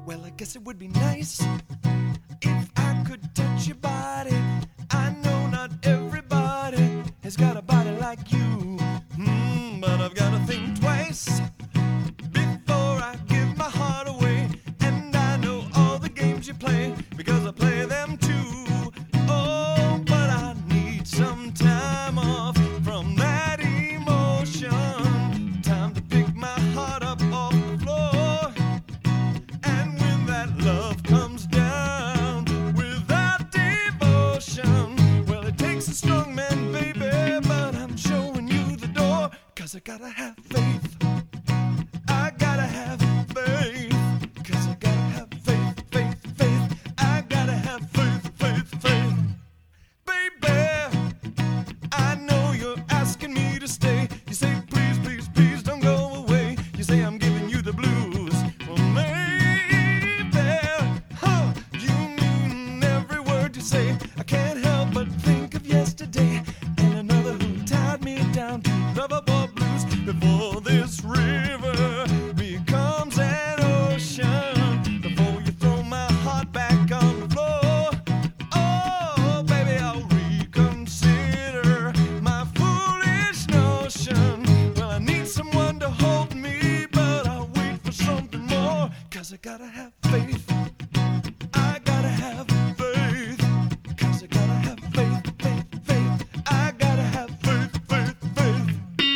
Well, I guess it would be nice if I could touch your body. I know not everybody has got a body like you, but I've got to think twice before I give my heart away. And I know all the games you play because I play them too. Oh, but I need some time off from that emotion. Time to pick my heart up off the floor. And when that love comes down without devotion, well, it takes a strong man, baby, but I'm showing you the door. 'Cause I gotta have faith. I gotta have faith. 'Cause I gotta have faith, faith, faith. I gotta have faith, faith, faith. Baby, I know you're asking me to stay. You say, please, please, please don't go away. You say I'm giving you the blues. Well, maybe, you mean every word you say. I can't help but think of yesterday and another who tied me down to lover boy blues. Before this river becomes an ocean, before you throw my heart back on the floor, oh, baby, I'll reconsider my foolish notion. Well, I need someone to hold me, but I'll wait for something more. 'Cause I gotta have faith. I gotta have faith. 'Cause I gotta have faith, faith, faith. I gotta have faith, faith, faith.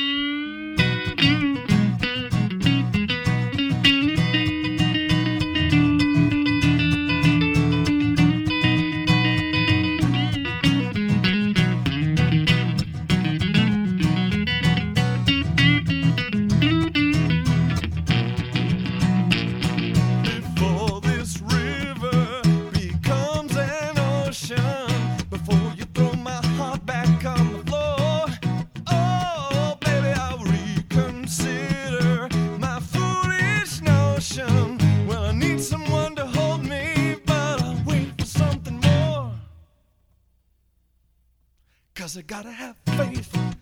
Before this river becomes an ocean, before you throw my heart back on the floor, oh, baby, I'll reconsider my foolish notion. Well, I need someone to hold me, but I'll wait for something more. 'Cause I gotta have faith.